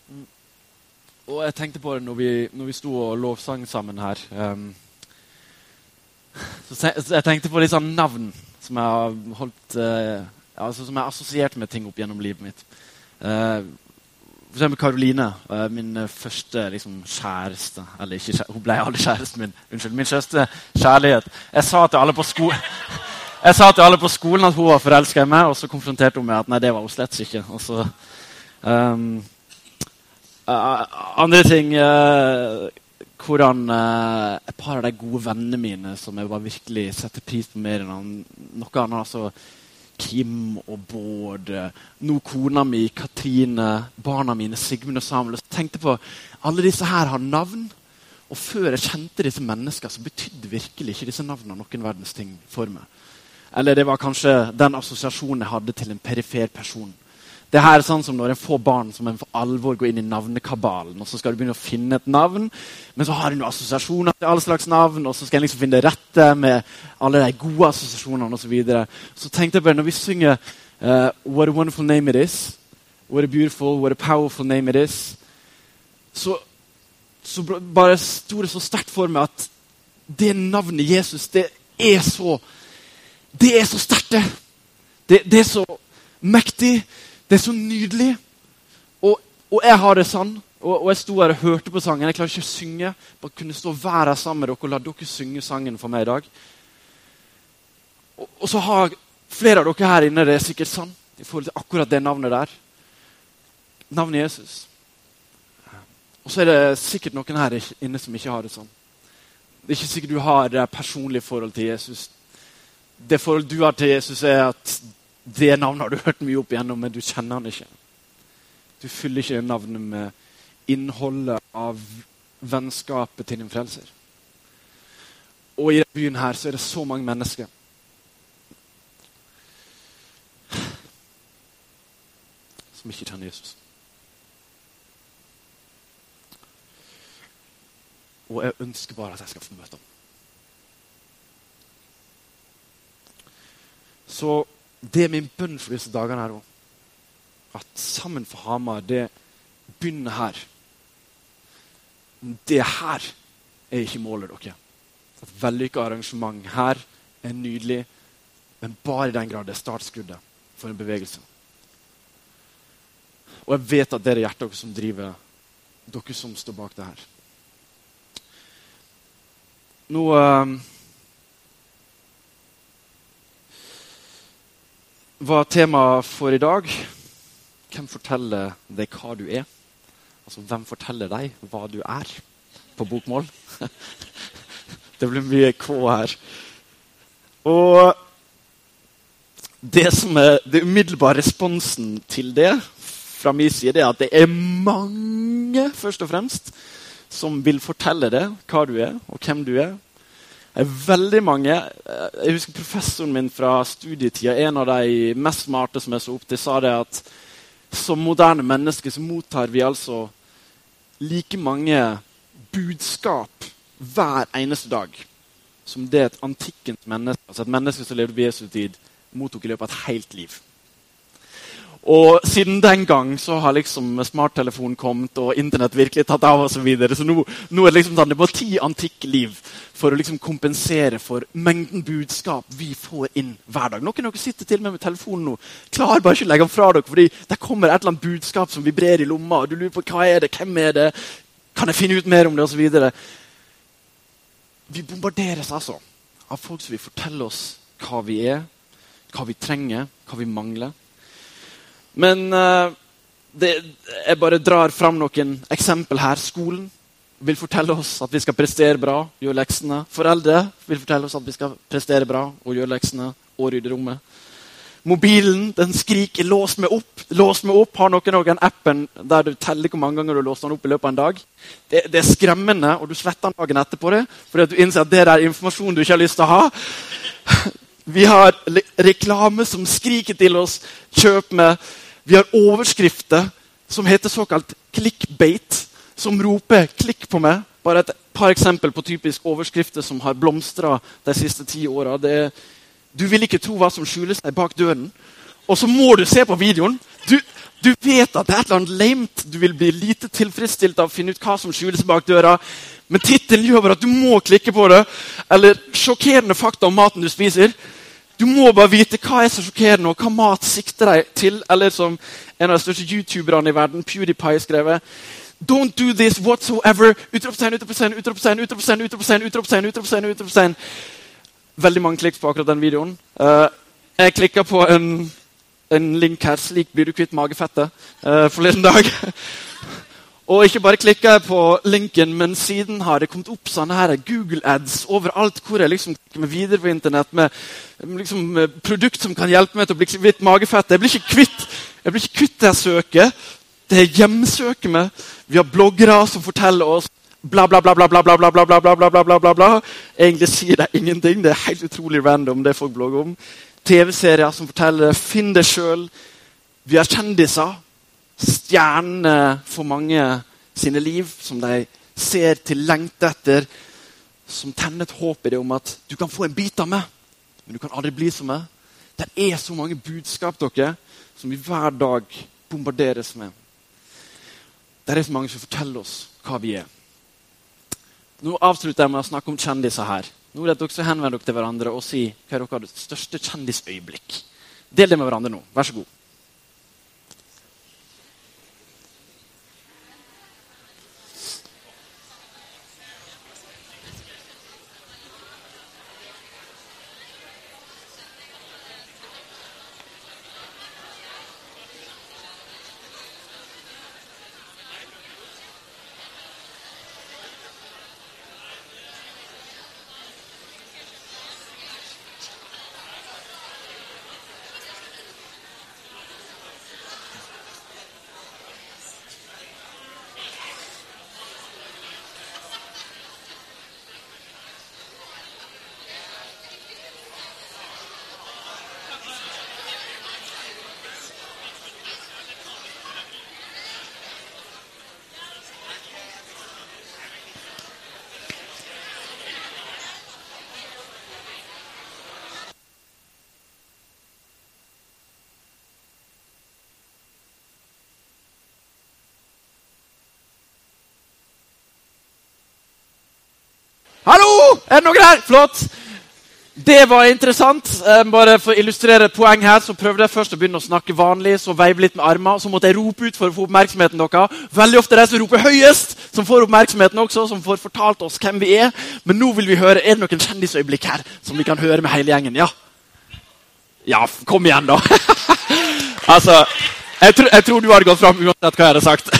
Og jeg tenkte på det når vi sto og lovsang sammen her. Så jeg tenkte på litt sånn navn som jeg har holdt, som jeg har assosiert med ting opp gjennom livet mitt. For eksempel Karoline, min første liksom, kjæreste, eller ikke, hun ble aldri kjæresten min, unnskyld, min første kjærlighet. Jeg sa til alle på skolen at hun var forelsket i meg, og så konfronterte hun med at nei, det var hun slett ikke. Og så, andre ting, hvordan et par av de gode vennene mine, som jeg bare virkelig setter pris på mer enn noe annet, altså Kim og Bård, nå kona mi, Katrine, barna mine, Sigmund og Samuel. Jeg tenkte på, alle disse her har navn, og før jeg kjente disse mennesker, så betydde virkelig ikke disse navnene noen verdens ting for meg. Eller det var kanskje den assosiasjonen jeg hadde til en perifer person. Det her er sånn som når en får barn som en for alvor går inn i navnekabalen, og så skal du begynne å finne et navn, men så har du noen assosiasjoner til alle slags navn, og så skal en liksom finne det rette med alle de gode assosiasjonene og så videre. Så tenkte jeg bare, når vi synger What a wonderful name it is, what a beautiful, what a powerful name it is, så bare sto det så sterkt for meg at det navnet Jesus, det er så sterkt det er så mektig, det er så nydelig, og jeg har det sånn, og jeg sto her og hørte på sangen, jeg klarer ikke å synge, bare kunne stå og være sammen med dere, og la dere synge sangen for meg i dag. Og så har flere av dere her inne, det er sikkert sånn, i forhold til akkurat det navnet der. Navnet Jesus. Og så er det sikkert noen her inne som ikke har det sånn. Det er ikke sikkert du har det personlige forhold til Jesus. Det forhold du har til Jesus er at det navnet har du hørt mye opp igjennom, men du kjenner han ikke. Du fyller ikke navnet med innholdet av vennskapet til din frelser. Og i byen her så er det så mange mennesker som ikke kjenner Jesus. Og jeg ønsker bare at jeg skal få møte ham. Så det er min bønn for disse dagene her også. At Sammen for Hamar, det begynner her. Det her er ikke målet dere. Et vellykket arrangement her er nydelig, men bare i den grad det er startskuddet for en bevegelse. Og jeg vet at det er hjertet dere som driver, dere som står bak det her. Nå var temaet for i dag: hvem forteller deg hva du er? Altså, hvem forteller deg hva du er? På bokmål. Det blir mye K her. Og det som er det umiddelbare responsen til det, fra min side, er at det er mange, først og fremst, som vil fortelle deg hva du er, og hvem du er. Det er veldig mange. Jeg husker professoren min fra studietida, en av de mest smarte som jeg så opp til, sa det at som moderne mennesker så mottar vi altså like mange budskap hver eneste dag som det et antikkens menneske, altså et menneske som levde ved Jesu tid, mottok i løpet av et helt liv. Og siden den gang så har liksom smarttelefonen kommet og internett virkelig tatt av og så videre. Så nå er det liksom sånn, det var 10 antikke liv for å liksom kompensere for mengden budskap vi får inn hver dag. Noen sitter til med telefonen nå, klarer bare ikke å legge den fra dere, fordi det kommer et eller annet budskap som vibrerer i lomma, og du lurer på hva er det, hvem er det, kan jeg finne ut mer om det og så videre. Vi bombarderes altså av folk som vil fortelle oss hva vi er, hva vi trenger, hva vi mangler. Men jeg bare drar fram noen eksempel her. Skolen vil fortelle oss at vi skal prestere bra, gjøre leksene. Foreldre vil fortelle oss at vi skal prestere bra og gjøre leksene og rydde rommet. Mobilen, den skriker lås meg opp. Lås meg opp. Har noen appen der du teller hvor mange ganger du låser den opp i løpet av en dag. Det er skremmende, og du svetter den dagen etterpå det, fordi at du innser at det er informasjon du ikke har lyst til å ha. Vi har reklame som skriker til oss, kjøp med. Vi har overskrifter som heter såkalt clickbait, som roper klikk på meg. Bare et par eksempel på typisk overskrifter som har blomstret de siste 10 årene. Du vil ikke tro hva som skjuler seg bak døren. Og så må du se på videoen. Du vet at det er et eller annet lamet. Du vil bli lite tilfredsstilt av å finne ut hva som skjules bak døra. Men tittelen gjør bare at du må klikke på det. Eller sjokkerende fakta om maten du spiser. Du må bare vite hva er så sjokkerende, og hva mat sikter deg til. Eller som en av de største youtuberne i verden, PewDiePie, skrevet. Don't do this whatsoever. Utropstegn, utropstegn, utropstegn, utropstegn, utropstegn, utropstegn, utropstegn, utropstegn. Veldig mange kliks på akkurat den videoen. Jeg klikket på en link her, slik blir du kvitt magefettet, forleden dag. Og ikke bare klikker jeg på linken, men siden har det kommet opp sånne her Google ads overalt, hvor jeg liksom klikker meg videre på internett med liksom, produkt som kan hjelpe meg til å bli kvitt magefettet. Jeg blir ikke kvitt det jeg søker. Det er hjemsøker meg. Vi har bloggere som forteller oss bla, bla, bla, bla, bla, bla, bla, bla, bla, bla, bla, bla, bla, bla. Egentlig sier det ingenting. Det er helt utrolig random, det folk blogger om. TV-serier som forteller finn det selv. Vi har kjendiser. Stjerner for mange sine liv, som de ser til lengt etter. Som tenner et håp i det om at du kan få en bit av meg, men du kan aldri bli som meg. Det er så mange budskap, dere, som vi hver dag bombarderes med. Det er så mange som forteller oss hva vi er. Nå avslutter jeg med å snakke om kjendiser her. Nå er det dere som henvender dere til hverandre og sier hva er deres største kjendisøyeblikk. Del det med hverandre nå. Vær så god. Hallo! Er det noen her? Flott! Det var interessant. Bare for å illustrere et poeng her, så prøvde jeg først å begynne å snakke vanlig, så veive litt med armer, så måtte jeg rope ut for å få oppmerksomheten dere. Veldig ofte er det som roper høyest, som får oppmerksomheten også, som får fortalt oss hvem vi er. Men nå vil vi høre, er det noen kjendisøyeblikk her, som vi kan høre med hele gjengen? Ja? Ja, kom igjen da. Altså, jeg tror du hadde gått fram uansett hva jeg hadde sagt.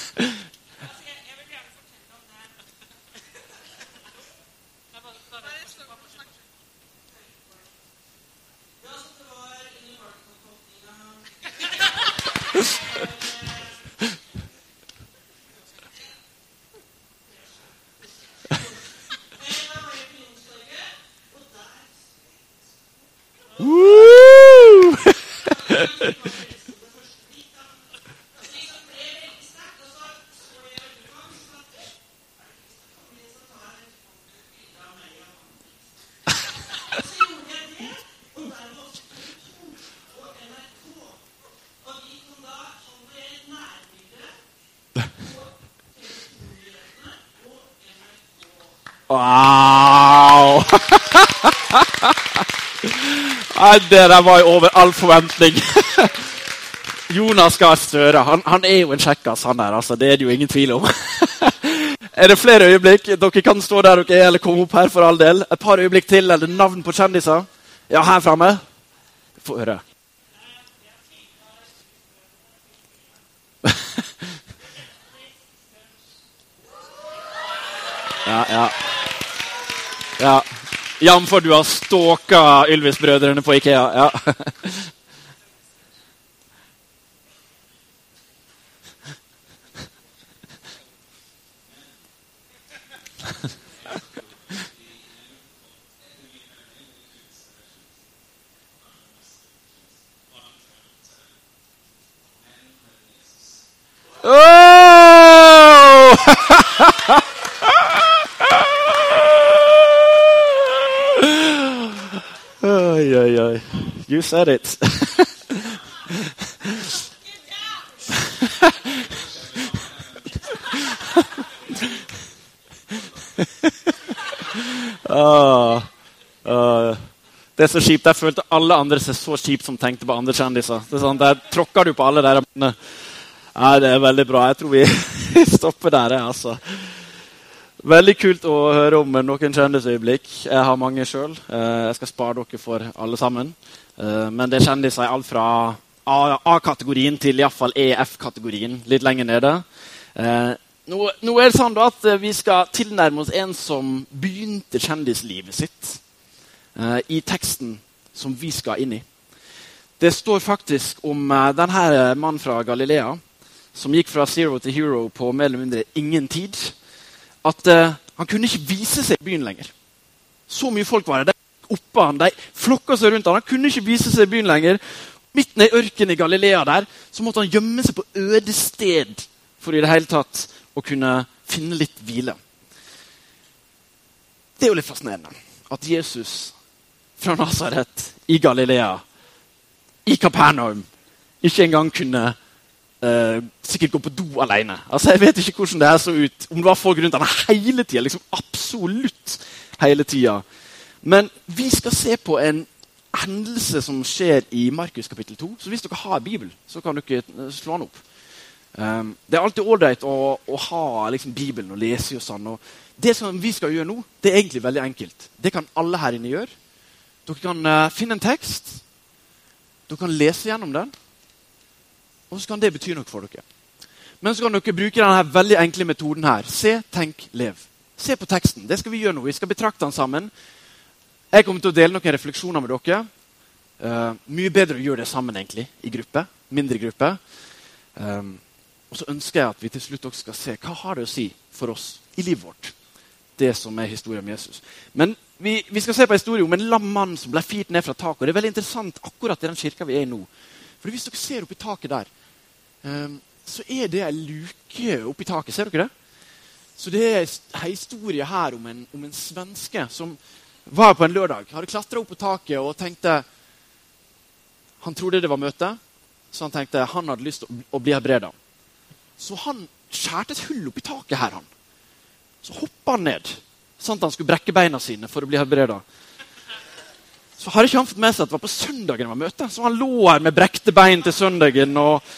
Wow! Det der var jo over all forventning. Jonas Gahr Støre, han er jo en kjekkas, han der, altså. Det er det jo ingen tvil om. Er det flere øyeblikk? Dere kan stå der dere er, eller komme opp her for all del. Et par øyeblikk til, eller navn på kjendiser. Ja, her fremme. Få høre. Ja. Jan, for du har stalket Ylvis-brødrene på Ikea. Ja. Oh! Oi. You said it. Det så kjipt. Jeg følte alle andre seg så kjipt som tenkte på andre kjendiser. Det sånn, der tråkker du på alle der. Ja, det veldig bra. Jeg tror vi stopper der, altså. Veldig kult å høre om noen kjendisøyeblikk. Jeg har mange selv. Jeg skal spare dere for alle sammen. Men det er kjendiser alt fra A-kategorien til i hvert fall EF-kategorien, litt lenger nede. Nå er det sånn da at vi skal tilnærme oss en som begynte kjendislivet sitt i teksten som vi skal inn i. Det står faktisk om denne mannen fra Galilea, som gikk fra zero til hero på mer eller mindre ingen tid, at han kunne ikke vise seg i byen lenger. Så mye folk var det. De oppe han, de flokket seg rundt han. Han kunne ikke vise seg i byen lenger. Midt ned i ørkenen i Galilea der, så måtte han gjemme seg på øde sted for i det hele tatt å kunne finne litt hvile. Det er jo litt fascinerende at Jesus fra Nazaret i Galilea, i Kapernaum, ikke engang kunne sikkert gå på do alene. Altså, jeg vet ikke hvordan det her så ut. Om det var folk rundt han hele tiden, liksom absolutt hele tiden. Men vi skal se på en hendelse som skjer i Markus kapittel 2. Så hvis dere har Bibel, så kan dere slå den opp. Det er alltid ordentlig å ha liksom, Bibelen og lese og sånn. Og det som vi skal gjøre nå, det er egentlig veldig enkelt. Det kan alle her inne gjøre. Dere kan finne en tekst. Dere kan lese gjennom den. Og så kan det bety noe for dere. Men så kan dere bruke denne veldig enkle metoden her. Se, tenk, lev. Se på teksten. Det skal vi gjøre nå. Vi skal betrakte den sammen. Jeg kommer til å dele noen refleksjoner med dere. Mye bedre å gjøre det sammen egentlig, i gruppe. Mindre gruppe. Og så ønsker jeg at vi til slutt også skal se hva har det å si for oss i livet vårt. Det som er historien om Jesus. Men vi skal se på historien om en lam mann som ble firt ned fra taket. Og det er veldig interessant akkurat i den kirka vi er i nå. For hvis dere ser opp i taket der, så er det en luke opp i taket. Ser dere det? Så det er en historie her om en svenske som var på en lørdag. Hadde klatret opp på taket og tenkte, han trodde det var møte, så han tenkte han hadde lyst til å bli helbredet. Så han skjærte et hull opp i taket her. Så hoppet han ned, sånn at han skulle brekke beina sine for å bli helbredet. Så har ikke han fått med seg at det var på søndagen det var møte. Så han lå her med brekte bein til søndagen.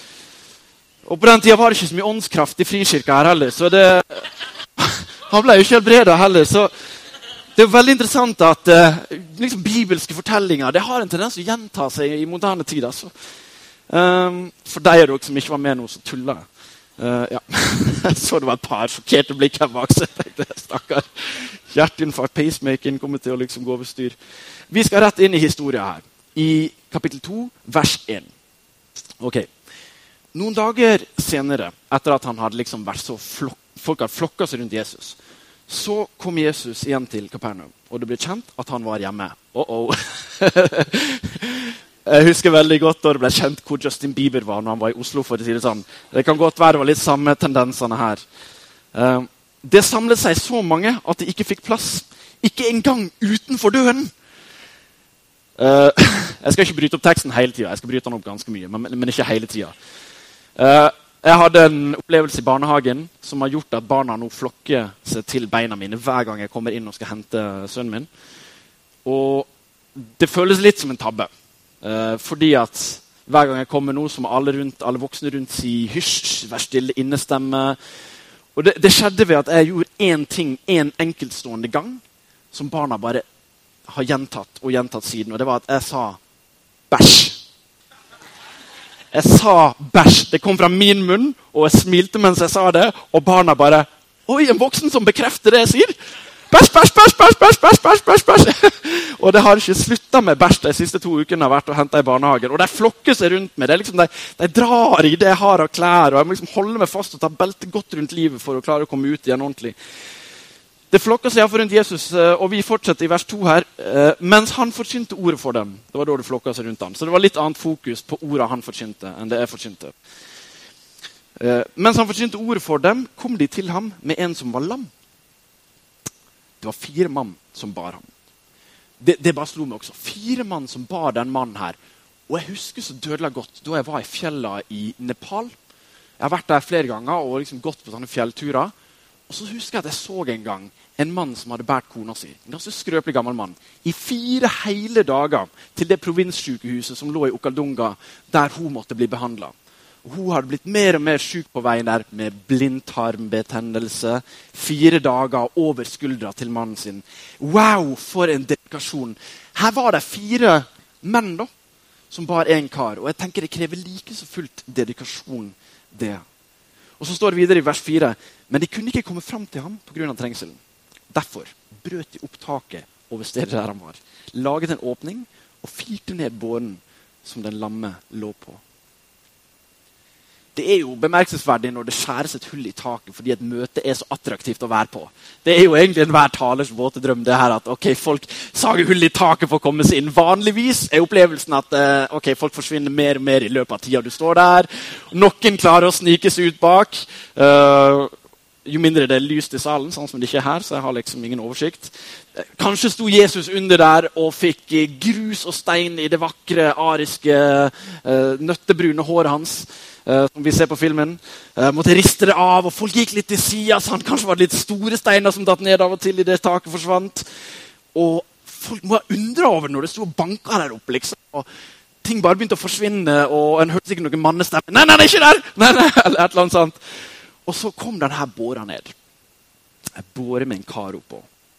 Og på den tiden var det ikke så mye åndskraft i frikirka her heller. Så han ble jo ikke helbredet heller. Så det er veldig interessant at liksom, bibelske fortellinger det har en tendens å gjenta seg i moderne tid. Altså. For deg og dere som ikke var med nå, så tuller jeg. Ja. Så det var et par sjokkerte blikk her bak. Så jeg tenkte, stakkar. Hjerteinfarkt, pacemaking kommer til å liksom gå over styr. Vi skal rett inn i historien her. I kapittel 2, vers 1. Ok. Noen dager senere, etter at han hadde liksom vært så folk hadde flokket seg rundt Jesus, så kom Jesus igjen til Kapernaum, og det ble kjent at han var hjemme. Jeg husker veldig godt da det ble kjent hvor Justin Bieber var når han var i Oslo, for å si det sånn. Det kan godt være det var litt samme tendensene her. Det samlet seg så mange at de ikke fikk plass. Ikke engang utenfor døren. Jeg skal ikke bryte opp teksten hele tiden. Jeg skal bryte den opp ganske mye, men ikke hele tiden. Jeg hadde en opplevelse i barnehagen som har gjort at barna nå flokker seg til beina mine hver gang jeg kommer inn og skal hente sønnen min. Og det føles litt som en tabbe. Fordi at hver gang jeg kommer nå, så må alle voksne rundt si hysj, vær stille, innestemme. Og det skjedde ved at jeg gjorde en ting, en enkeltstående gang, som barna bare har gjentatt og gjentatt siden. Og det var at jeg sa bæsj. Jeg sa bæsj. Det kom fra min munn, og jeg smilte mens jeg sa det. Og barna bare, oi, en voksen som bekrefter det jeg sier. Bæsj, bæsj, bæsj, bæsj, bæsj, bæsj, bæsj, bæsj, bæsj. Og det har ikke sluttet med bæsj de siste 2 ukene jeg har vært og hentet i barnehagen. Og de flokker seg rundt meg. Liksom, de drar i det jeg har av klær, og jeg må liksom holde meg fast og ta beltet godt rundt livet for å klare å komme ut igjen ordentlig. Det flokker seg for rundt Jesus, og vi fortsetter i vers 2 her, mens han forkynte ordet for dem. Det var da det flokket seg rundt ham. Så det var litt annet fokus på ordet han forkynte enn det jeg forkynte. Mens han forkynte ordet for dem, kom de til ham med en som var lam. Det var 4 mann som bar ham. Det bare slo meg også. 4 mann som bar den mannen her. Og jeg husker så dødelig godt da jeg var i fjellene i Nepal. Jeg har vært der flere ganger og liksom gått på sånne fjellturer. Og så husker jeg at jeg så en gang en mann som hadde bært kona si, en ganske skrøpelig gammel mann, i 4 hele dager til det provinssykehuset som lå i Okaldunga, der hun måtte bli behandlet. Hun hadde blitt mer og mer syk på veien der, med blindtarmbetennelse. 4 dager over skuldra til mannen sin. Wow, for en dedikasjon. Her var det 4 menn da, som bar en kar. Og jeg tenker det krever like så fullt dedikasjon det. Og så står det videre i vers 4. Men de kunne ikke komme frem til ham på grunn av trengselen. Derfor brøt de opp taket over stedet der han var. Laget en åpning og firte ned båren som den lamme lå på. Det er jo bemerkelsesverdig når det skjæres et hull i taket fordi et møte er så attraktivt å være på. Det er jo egentlig enhver talers våte drøm det her at ok, folk sager hull i taket for å komme seg inn. Vanligvis er opplevelsen at ok, folk forsvinner mer og mer i løpet av tida du står der. Noen klarer å snike seg ut bak. Jo mindre det er lyst i salen, sånn som det ikke er her, så jeg har liksom ingen oversikt. Kanskje sto Jesus under der og fikk grus og stein i det vakre, ariske, nøttebrune håret hans, som vi ser på filmen. Måtte riste det av, og folk gikk litt til siden, så han kanskje var litt store steiner som datt ned av og til i det taket forsvant. Og folk må ha undret over når det stod og banket der oppe, liksom. Og ting bare begynte å forsvinne, og en hørte sikkert noen mannestemme. Nei, det er ikke der! Nei, eller et eller annet sånt. Og så kom den her båra ned. Jeg båret med en kar oppå.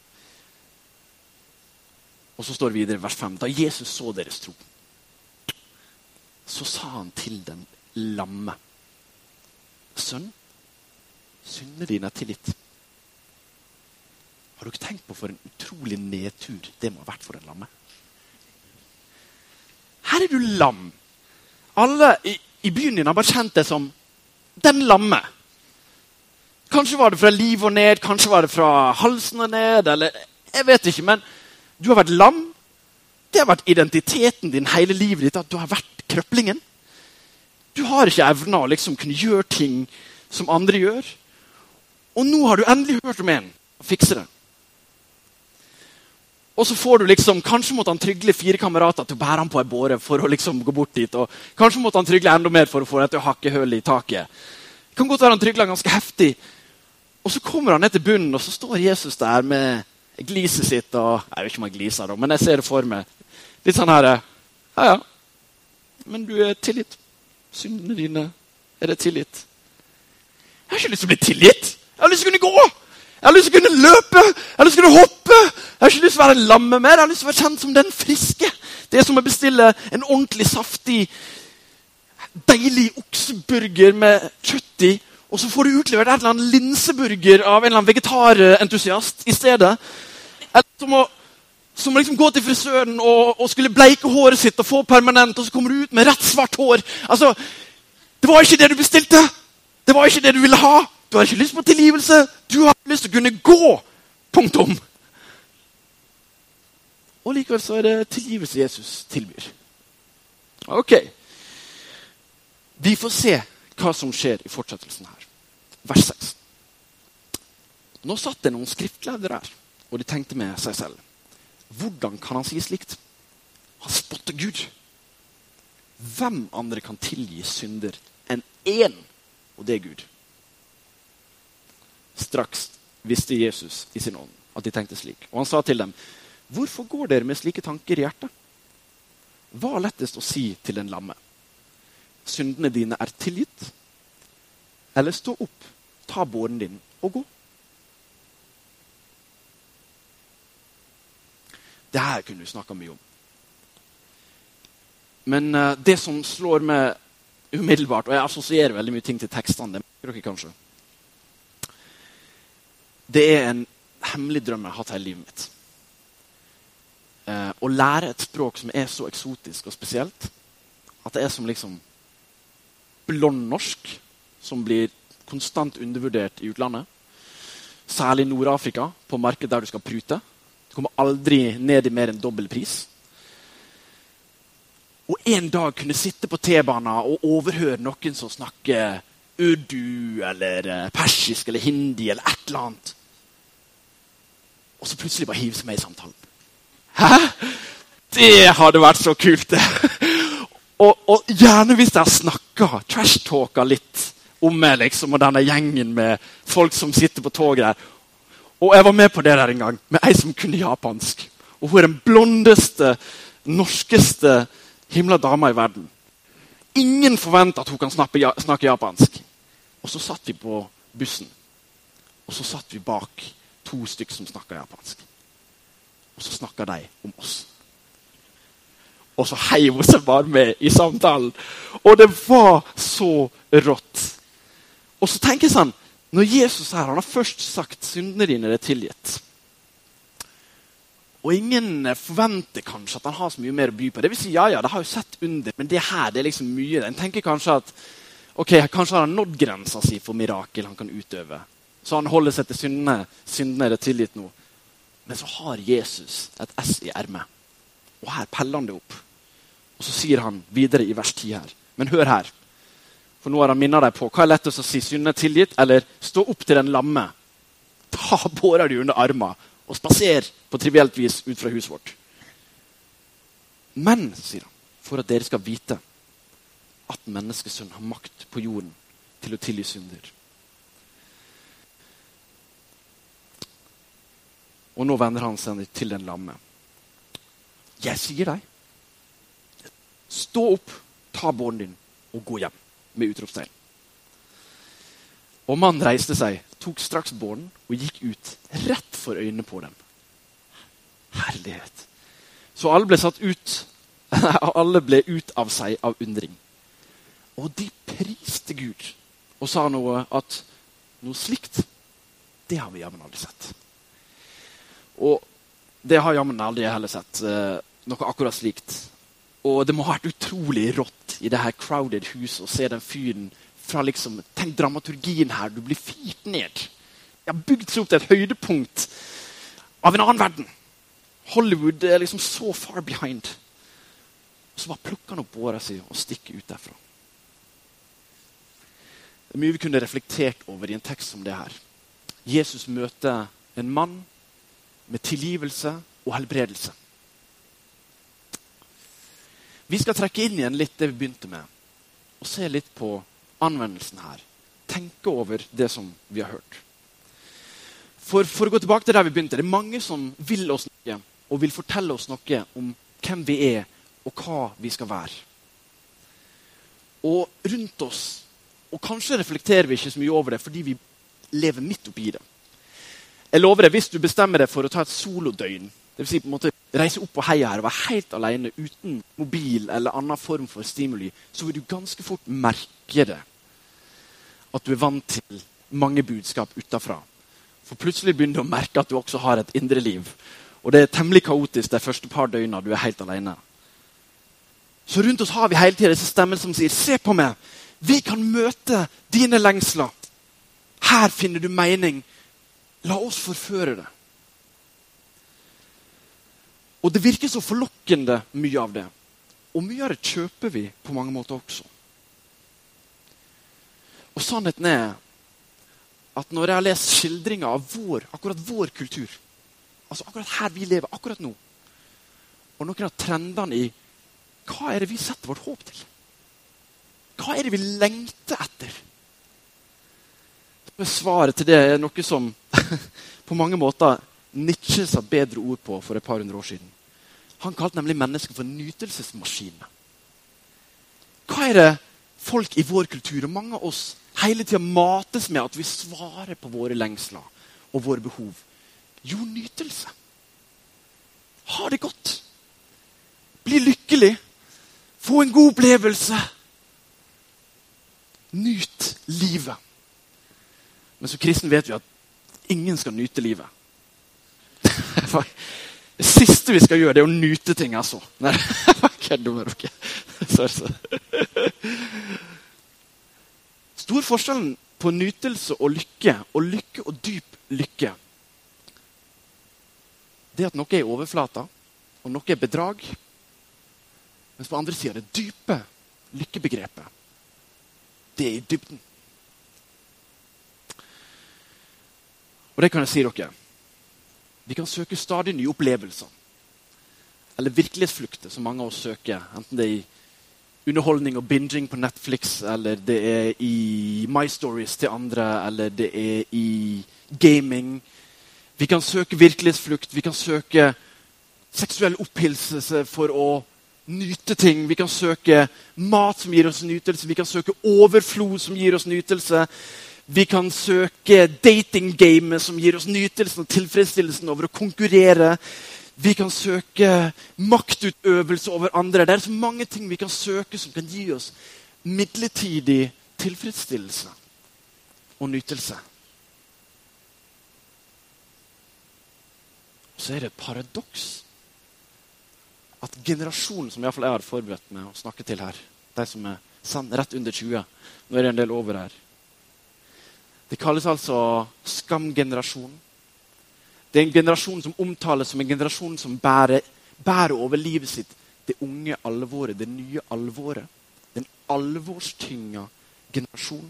Og så står det videre i vers 5. Da Jesus så deres tro, så sa han til den lamme. Sønn, syndene dine er tilgitt. Har dere tenkt på for en utrolig nedtur det må ha vært for en lamme? Her er du lam. Alle i byen din har bare kjent det som den lamme. Kanskje var det fra liv og ned, kanskje var det fra halsen og ned, eller jeg vet ikke, men du har vært lam. Det har vært identiteten din hele livet ditt, at du har vært krøplingen. Du har ikke evne å liksom kunne gjøre ting som andre gjør. Og nå har du endelig hørt om en og fikse det. Og så får du liksom, kanskje måtte han trygle 4 kamerater til å bære han på en båre for å liksom gå bort dit, og kanskje måtte han trygle enda mer for å få deg til å hakke høl i taket. Det kan godt være han trygler ganske heftig. Og så kommer han ned til bunnen, og så står Jesus der med gliset sitt, og jeg vet ikke om han gliser da, men jeg ser det for meg. Litt sånn her, ja, men du er tilgitt. Syndene dine, er det tilgitt? Jeg har ikke lyst til å bli tilgitt. Jeg har lyst til å kunne gå. Jeg har lyst til å kunne løpe. Jeg har lyst til å kunne hoppe. Jeg har ikke lyst til å være en lamme mer. Jeg har lyst til å være kjent som den friske. Det er som å bestille en ordentlig saftig, deilig okseburger med kjøtt i, og så får du utlevert et eller annet linseburger av en eller annen vegetarentusiast i stedet. Eller som å liksom gå til frisøren og skulle bleike håret sitt og få permanent, og så kommer du ut med rett svart hår. Altså, det var ikke det du bestilte. Det var ikke det du ville ha. Du har ikke lyst på tilgivelse. Du har lyst til å kunne gå. Punktum. Og likevel så er det tilgivelse Jesus tilbyr. Ok. Vi får se hva som skjer i fortsettelsen her. Vers 6. Nå satt det noen skriftlærde der, og de tenkte med seg selv. Hvordan kan han si slikt? Han spotter Gud. Hvem andre kan tilgi synder enn én, og det er Gud? Straks visste Jesus i sin ånd at de tenkte slik. Og han sa til dem, hvorfor går dere med slike tanker i hjertet? Hva er lettest å si til en lamme? Syndene dine er tilgitt? Eller stå opp, ta båren din og gå? Det her kunne vi snakket mye om. Men det som slår meg umiddelbart, og jeg assosierer veldig mye ting til tekstene, det merker dere kanskje. Det er en hemmelig drøm jeg har hatt hele livet mitt. Å lære et språk som er så eksotisk og spesielt, at det er som liksom blond norsk, som blir konstant undervurdert i utlandet. Særlig i Nord-Afrika, på marked der du skal prute. Du kommer aldri ned i mer enn dobbelt pris. Og en dag kunne sitte på T-banen og overhøre noen som snakker urdu, eller persisk, eller hindi, eller et eller annet. Og så plutselig bare hive seg med i samtalen. Hæ? Det hadde vært så kult det. og gjerne hvis jeg snakket, trash-talket litt, om meg, liksom, og denne gjengen med folk som sitter på toget der. Og jeg var med på det der en gang, med ei som kunne japansk. Og hun den blondeste, norskeste himla dama i verden. Ingen forventer at hun kan snakke japansk. Og så satt vi på bussen. Og så satt vi bak 2 stykker som snakket japansk. Og så snakket de om oss. Og så heiv hun seg bare med i samtalen. Og det var så rått. Og så tenker jeg sånn, når Jesus her, han har først sagt, syndene dine er tilgitt. Og ingen forventer kanskje at han har så mye mer å by på. Det vil si, ja, det har jo sett under, men det her, det er liksom mye. En tenker kanskje at, ok, kanskje han har nådd grensa si for mirakel han kan utøve. Så han holder seg til syndene. Syndene er det tilgitt nå. Men så har Jesus et S i ermet. Og her peller han det opp. Og så sier han videre i vers 10 her. Men hør her. For nå har han minnet deg på. Hva er lettest å si? Syndene er tilgitt? Eller stå opp til den lamme. Ta båret du under armen. Og spaser på trivielt vis ut fra huset vårt. Men, sier han, for at dere skal vite at menneskesønnen har makt på jorden til å tilgi synder. Og nå vender han seg til den lamme. Jeg sier deg, stå opp, ta båren din og gå hjem med utropstegn. Og mannen reiste seg, tok straks båren og gikk ut rett for øynene på dem. Herlighet. Så alle ble satt ut, alle ble ut av seg av undring. Og de priste Gud og sa at noe slikt, det har vi jammen aldri sett. Og det har jammen aldri jeg heller sett, noe akkurat slikt. Og det må ha vært utrolig rått i det her crowded huset å se den fyren fra liksom, tenk dramaturgien her, du blir firt ned. Jeg har bygd seg opp til et høydepunkt av en annen verden. Hollywood er liksom så far behind. Og så bare plukker han opp båra si og stikker ut derfra. Det er mye vi kunne reflektert over i en tekst som det her. Jesus møter en mann med tilgivelse og helbredelse. Vi skal trekke inn igjen litt det vi begynte med, og se litt på anvendelsen her. Tenke over det som vi har hørt. For å gå tilbake til der vi begynte, det er mange som vil oss noe, og vil fortelle oss noe om hvem vi er, og hva vi skal være. Og rundt oss, og kanskje reflekterer vi ikke så mye over det, fordi vi lever midt oppi det. Jeg lover deg, hvis du bestemmer deg for å ta et solodøgn, det vil si på en måte reise opp på heia her og være helt alene uten mobil eller annen form for stimuli, så vil du ganske fort merke det. At du er vant til mange budskap utenfra. For plutselig begynner du å merke at du også har et indre liv. Og det er temmelig kaotisk de første par døgna du er helt alene. Så rundt oss har vi hele tiden disse stemmene som sier, se på meg, vi kan møte dine lengsler. Her finner du mening. La oss forføre det. Og det virker så forlokkende mye av det. Og mye av det kjøper vi på mange måter også. Og sannheten er at når jeg har lest skildringer av akkurat vår kultur, altså akkurat her vi lever, akkurat nå, og noen av trendene i hva er det vi setter vårt håp til? Hva er det vi lengter etter? Svaret til det er noe som på mange måter Nietzsche sa bedre ord på for et par hundre år siden. Han kalte nemlig mennesker for nytelsesmaskiner. Hva er det folk i vår kultur, og mange av oss, hele tiden mates med at vi svarer på våre lengsler og våre behov? Jo, nytelse. Ha det godt. Bli lykkelig. Få en god opplevelse. Nyt livet. Men som kristen vet vi at ingen skal nyte livet. Det siste vi skal gjøre, det er å nyte ting, altså. Nei, kødder med dere. Stor forskjellen på nytelse og lykke og dyp lykke, det er at noe er i overflata, og noe er bedrag. Mens på andre siden, det dype lykkebegrepet, det er i dybden. Og det kan jeg si dere. Vi kan søke stadig nye opplevelser. Eller virkelighetsflukter, som mange av oss søker. Enten det er i underholdning og binging på Netflix, eller det i My Stories til andre, eller det i gaming. Vi kan søke virkelighetsflukt, vi kan søke seksuell opphilselse for å nyte ting. Vi kan søke mat som gir oss nytelse, vi kan søke overflod som gir oss nytelse. Vi kan søke datinggamet som gir oss nytelsen og tilfredsstillelsen over å konkurrere. Vi kan søke maktutøvelse over andre. Det er så mange ting vi kan søke som kan gi oss midlertidig tilfredsstillelse og nytelse. Så er det et paradoks at generasjonen som i hvert fall jeg har forberedt meg å snakke til her, de som er rett under 20, nå er det en del over her. Det kalles altså skamgenerasjonen. Det er en generasjon som omtales som en generasjon som bærer over livet sitt det unge alvoret, det nye alvoret. Den alvorstynga generasjon.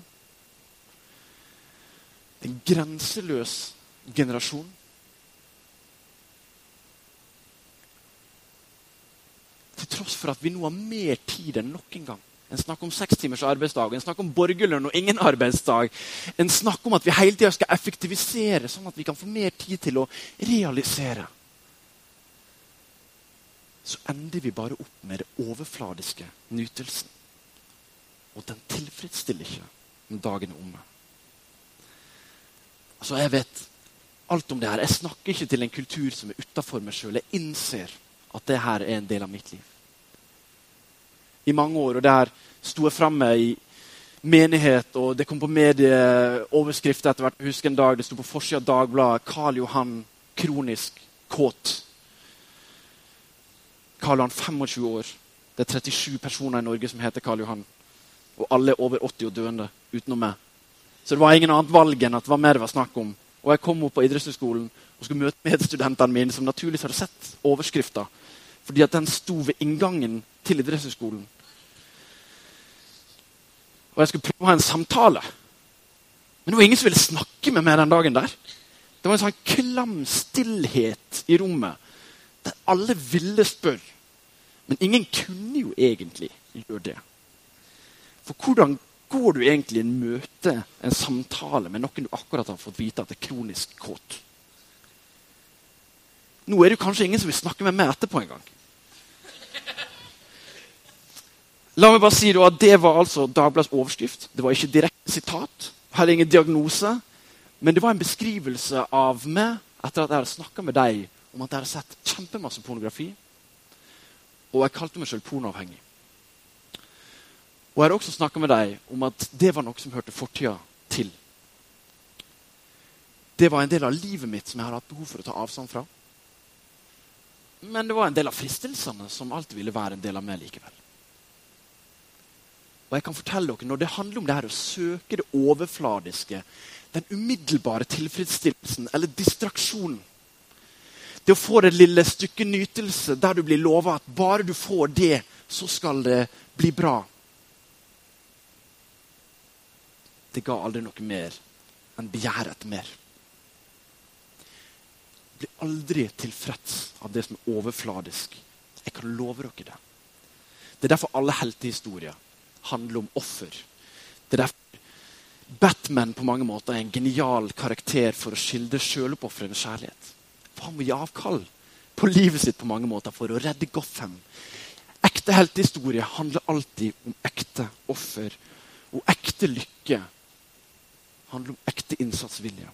En grenseløs generasjon. Til tross for at vi nå har mer tid enn nok en gang. En snakker om 6 timers arbeidsdag, en snakker om borgerlønn og ingen arbeidsdag. En snakker om at vi hele tiden skal effektivisere, sånn at vi kan få mer tid til å realisere. Så ender vi bare opp med det overfladiske nytelsen. Og den tilfredsstiller ikke når dagen er omme. Altså, jeg vet alt om det her. Jeg snakker ikke til en kultur som er utenfor meg selv. Jeg innser at det her er en del av mitt liv. I mange år, og der sto jeg fremme i menighet, og det kom på medieoverskrifter etter hvert. Jeg husker en dag, det sto på forsiden av Dagbladet, Karl Johan, kronisk kåt. Karl Johan, 25 år. Det er 37 personer i Norge som heter Karl Johan. Og alle er over 80 og døende, utenom meg. Så det var ingen annet valg enn at det var mer det var snakk om. Og jeg kom opp på idrettshøyskolen og skulle møte medstudentene mine, som naturligvis hadde sett overskrifter. Fordi at den sto ved inngangen til idrettshøyskolen. Og jeg skulle prøve å ha en samtale. Men det var ingen som ville snakke med meg den dagen der. Det var en sånn klam stillhet i rommet, der alle ville spørre. Men ingen kunne jo egentlig gjøre det. For hvordan går du egentlig en møte, en samtale med noen du akkurat har fått vite at det er kronisk kåt? Nå er det kanskje ingen som vil snakke med meg etterpå en gang. La meg bare si da at det var altså Dagbladets overskrift. Det var ikke direkte sitat, heller ingen diagnose, men det var en beskrivelse av meg etter at jeg hadde snakket med deg om at jeg hadde sett kjempemasse pornografi, og jeg kalte meg selv pornoavhengig. Og jeg hadde også snakket med deg om at det var noe som hørte fortida til. Det var en del av livet mitt som jeg hadde hatt behov for å ta avstand fra. Men det var en del av fristelsene som alltid ville være en del av meg likevel. Og jeg kan fortelle dere, når det handler om det her å søke det overfladiske, den umiddelbare tilfredsstillelsen eller distraksjonen, det å få det lille stykket nytelse der du blir lovet at bare du får det, så skal det bli bra. Det ga aldri noe mer enn begjæret etter mer. Bli aldri tilfreds av det som er overfladisk. Jeg kan love dere det. Det er derfor alle heltehistorier handler om offer. Det er derfor Batman på mange måter er en genial karakter for å skildre selvoppofrende kjærlighet. For han må gi avkall på livet sitt på mange måter for å redde Gotham. Ekte heltehistorie handler alltid om ekte offer. Og ekte lykke handler om ekte innsatsvilje.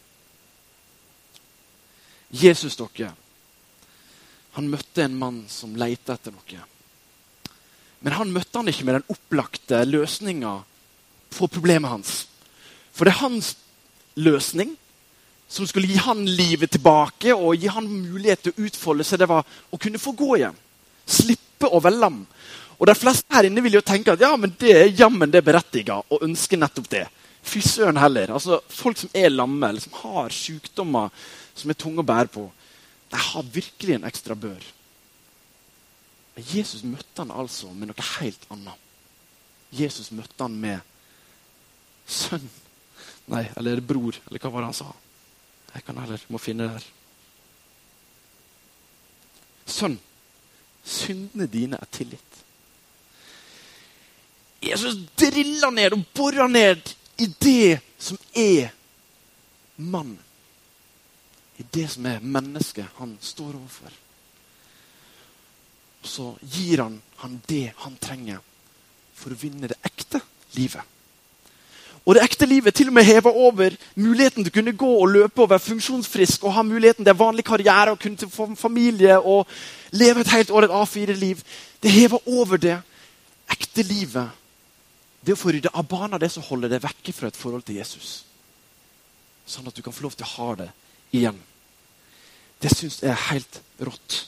Jesus, dere, han møtte en mann som lette etter noe. Men han møtte han ikke med den opplagte løsningen på problemet hans. For det er hans løsning som skulle gi han livet tilbake og gi han mulighet til å utfolde seg. Det var å kunne få gå igjen. Slippe å være lam. Og de fleste her inne vil jo tenke at ja, men det er jammen det berettiget å ønske nettopp det. Fy søren heller. Altså, folk som er lamme, eller som har sykdommer som er tunge å bære på, de har virkelig en ekstra bør. Men Jesus møtte han altså med noe helt annet. Jesus møtte han med sønn. Nei, eller bror, eller hva var det han sa? Jeg kan heller må finne det her. Sønn, syndene dine er tilgitt. Jesus driller ned og borer ned i det som mann. I det som mennesket han står overfor. Og så gir han det han trenger for å vinne det ekte livet. Og det ekte livet til og med hever over muligheten til å kunne gå og løpe og være funksjonsfrisk og ha muligheten til vanlig karriere og kunne få familie og leve et helt år, et A4-liv. Det hever over det ekte livet. Det å få rydde av banen det som holder deg vekke fra et forhold til Jesus. Sånn at du kan få lov til å ha det igjen. Det synes jeg helt rått.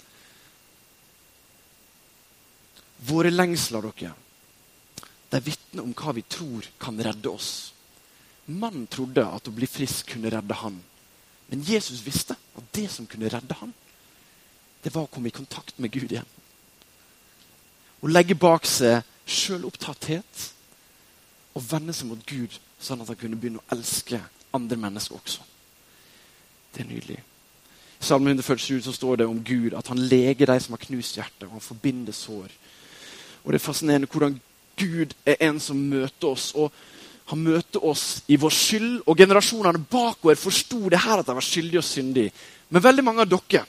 Våre lengsler, dere, det vitner om hva vi tror kan redde oss. Mannen trodde at å bli frisk kunne redde han. Men Jesus visste at det som kunne redde han, det var å komme i kontakt med Gud igjen. Å legge bak seg selvopptatthet og vende seg mot Gud, sånn at han kunne begynne å elske andre mennesker også. Det nydelig. I Salme 147 så står det om Gud, at han leger de som har knust hjerte, og han forbinder sår. Og det fascinerende hvordan Gud en som møter oss, og han møter oss i vår skyld, og generasjonene bakover forstod det her at de var skyldige og syndige. Men veldig mange av dere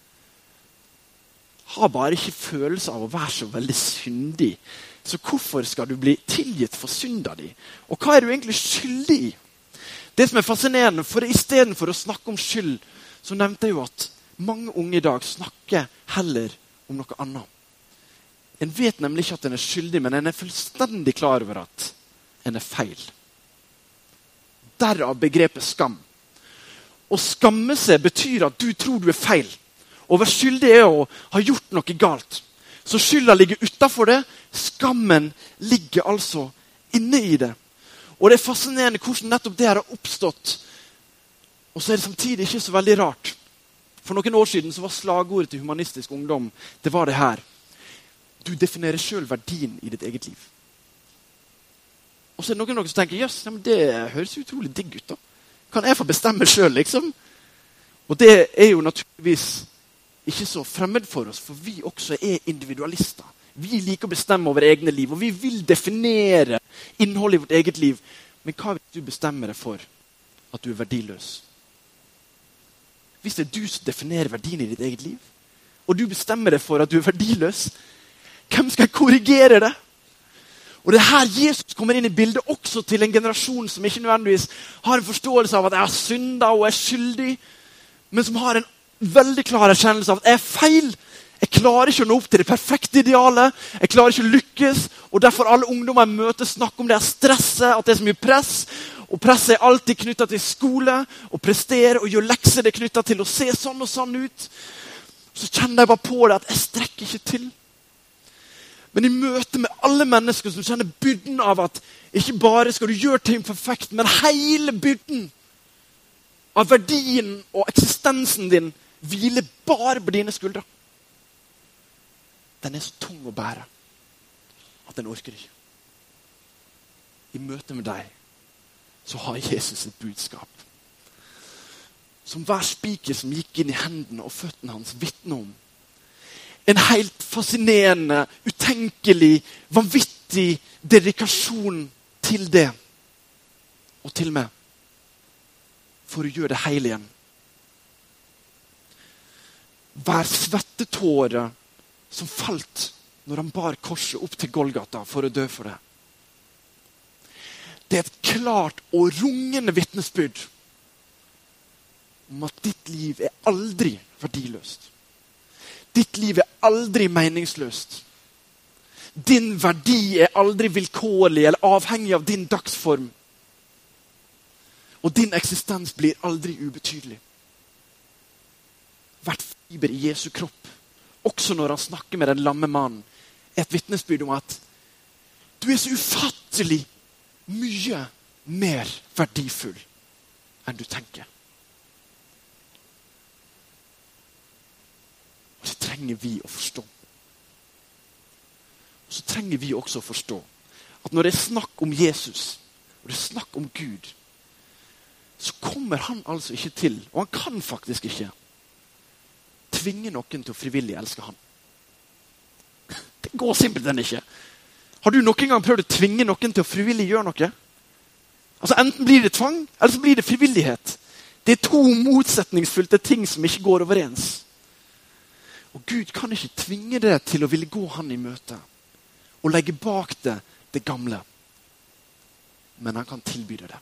har bare ikke følelse av å være så veldig syndig. Så hvorfor skal du bli tilgitt for synda di? Og hva du egentlig skyldig i? Det som fascinerende, for i stedet for å snakke om skyld, så nevnte jeg jo at mange unge i dag snakker heller om noe annet. En vet nemlig ikke at en skyldig, men en fullstendig klar over at en feil. Derav begrepet skam. Å skamme seg betyr at du tror du feil. Å være skyldig å ha gjort noe galt. Så skylda ligger utenfor det. Skammen ligger altså inne i det. Og det fascinerende hvordan nettopp det her har oppstått. Og så det samtidig ikke så veldig rart. For noen år siden så var slagordet til Humanistisk Ungdom, det var det her. Du definerer selv verdien i ditt eget liv. Og så det noen som tenker, jøss, det høres utrolig digg ut da. Kan jeg få bestemme selv, liksom? Og det jo naturligvis ikke så fremmed for oss, for vi også individualister. Vi liker å bestemme over egne liv, og vi vil definere innholdet i vårt eget liv. Men hva hvis du bestemmer deg for at du verdiløs? Hvis det du som definerer verdien i ditt eget liv, og du bestemmer deg for at du verdiløs, hvem skal korrigere det? Og det her Jesus kommer inn i bildet også til en generasjon som ikke nødvendigvis har en forståelse av at jeg har syndet og skyldig, men som har en veldig klar erkjennelse av at jeg feil. Jeg klarer ikke å nå opp til det perfekte idealet. Jeg klarer ikke å lykkes. Og derfor alle ungdommer jeg møter snakker om det stresset, at det så mye press. Og presset alltid knyttet til skole, og prestere, og gjøre lekser det knyttet til å se sånn og sånn ut. Så kjenner jeg bare på det at jeg strekker ikke til. Men i møte med alle mennesker som kjenner byrden av at ikke bare skal du gjøre ting perfekt, men hele byrden av verdien og eksistensen din hviler bare på dine skuldre. Den så tung å bære at den orker ikke. I møte med deg så har Jesus et budskap som hver spiker som gikk inn i hendene og føttene hans vitner om. En helt fascinerende, utenkelig, vanvittig dedikasjon til det. Og til meg. For å gjøre det hele igjen. Hver svettetåre som falt når han bar korset opp til Golgata for å dø for det. Det et klart og rungende vitnesbyrd om at ditt liv aldri verdiløst. Ditt liv aldri meningsløst. Din verdi aldri vilkårlig eller avhengig av din dagsform. Og din eksistens blir aldri ubetydelig. Hvert fiber i Jesu kropp, også når han snakker med den lamme mannen, et vitnesbyrd om at du så ufattelig mye mer verdifull enn du tenker. Og det trenger vi å forstå. Og så trenger vi også å forstå at når det snakk om Jesus, og det snakk om Gud, så kommer han altså ikke til, og han kan faktisk ikke, tvinge noen til å frivillig elske han. Det går simpelthen ikke. Har du noen gang prøvd å tvinge noen til å frivillig gjøre noe? Altså enten blir det tvang, eller så blir det frivillighet. Det er to motsetningsfylte ting som ikke går overens. Og Gud kan ikke tvinge deg til å ville gå han i møte og legge bak det gamle. Men han kan tilby deg det.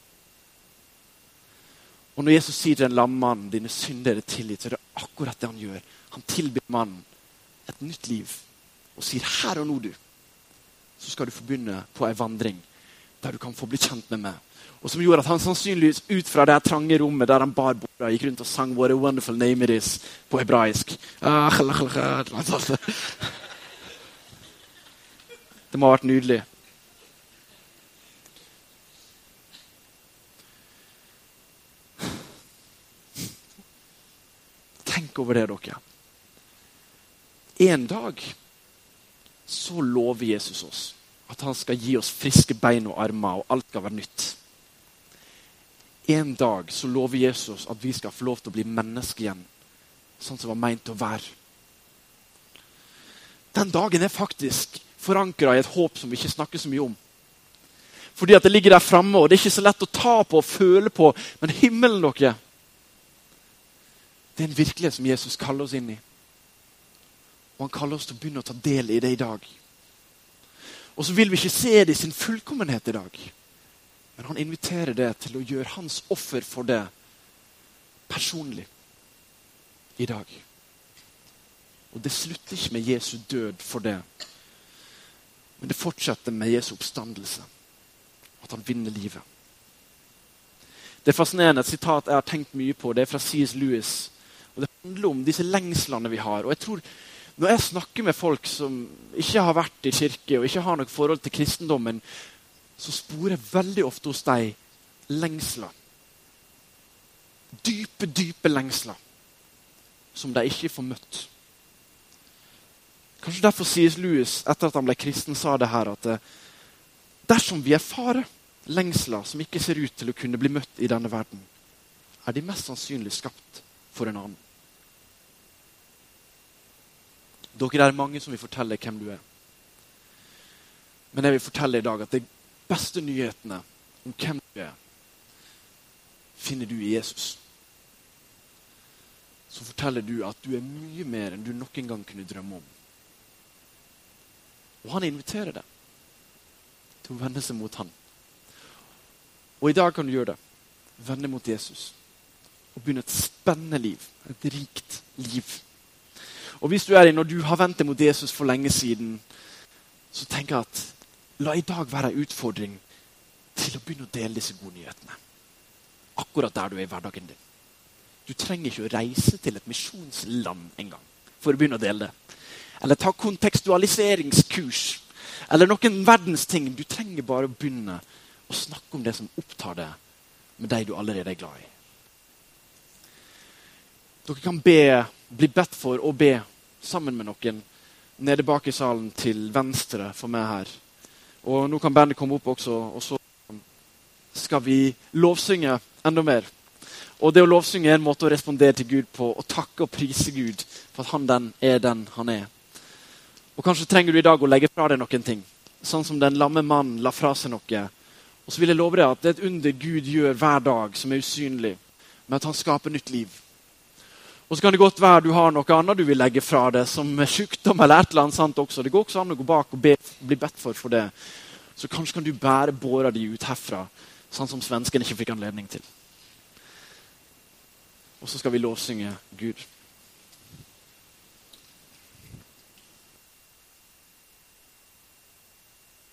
Og når Jesus sier til den lamme mannen, dine synder er tilgitt, så er det akkurat det han gjør. Han tilbyr mannen et nytt liv og sier, her og nå du, så skal du få begynne på en vandring der du kan få bli kjent med meg. Og som gjorde at han sannsynligvis ut fra det trange rommet der han bar borda, gikk rundt og sang What a wonderful name it is på hebraisk. Det må ha vært nydelig. Tenk over det, dere. En dag så lover Jesus oss at han skal gi oss friske bein og armer, og alt skal være nytt. En dag så lover Jesus at vi skal få lov til å bli mennesker igjen, sånn som var meint å være. Den dagen er faktisk forankret i et håp som vi ikke snakker så mye om. Fordi at det ligger der fremme, og det er ikke så lett å ta på og føle på, men himmelen, dere, det er en virkelighet som Jesus kaller oss inn i. Og han kaller oss til å begynne å ta del i det i dag. Og så vil vi ikke se det i sin fullkommenhet i dag. Men han inviterer det til å gjøre hans offer for det personlig i dag. Og det slutter ikke med Jesu død for det. Men det fortsetter med Jesu oppstandelse. At han vinner livet. Det er fascinerende, et sitat jeg har tenkt mye på, det er fra C.S. Lewis. Og det handler om disse lengslene vi har. Og jeg tror, når jeg snakker med folk som ikke har vært i kirke, og ikke har noe forhold til kristendommen, så sporer jeg veldig ofte hos deg lengsler. Dype, dype lengsler. Som de ikke får møtt. Kanskje derfor C.S. Lewis, etter at han ble kristen, sa det her, at dersom vi erfarer lengsler som ikke ser ut til å kunne bli møtt i denne verden, er de mest sannsynlig skapt for en annen. Dere er mange som vil fortelle hvem du er. Men jeg vil fortelle i dag at det beste nyhetene om hvem du er, finner du i Jesus. Så forteller du at du er mye mer enn du noen gang kunne drømme om. Og han inviterer deg til å vende seg mot han. Og i dag kan du gjøre det. Vende mot Jesus. Og begynne et spennende liv. Et rikt liv. Og hvis du er i når du har vendt deg mot Jesus for lenge siden, så tenker jeg at la i dag være en utfordring til å begynne å dele disse gode nyhetene. Akkurat der du er i hverdagen din. Du trenger ikke å reise til et misjonsland en gang for å begynne å dele det. Eller ta kontekstualiseringskurs. Eller noen verdensting. Du trenger bare å begynne å snakke om det som opptar deg med deg du allerede er glad i. Dere kan bli bedt for og be sammen med noen nede bak i salen til venstre for meg her. Og nå kan bandet komme opp også, og så skal vi lovsynge enda mer. Og det å lovsynge er en måte å respondere til Gud på, og takke og prise Gud for at han er den han er. Og kanskje trenger du i dag å legge fra deg noen ting, sånn som den lamme mannen la fra seg noe. Og så vil jeg love deg at det er et under Gud gjør hver dag som er usynlig, med at han skaper nytt liv. Og så kan det godt være du har noe annet du vil legge fra deg, som sykdom eller et eller annet sant også. Det går også an å gå bak og bli bedt for det. Så kanskje kan du bære båra de ut herfra, sånn som svensken ikke fikk anledning til. Og så skal vi lovsynge Gud.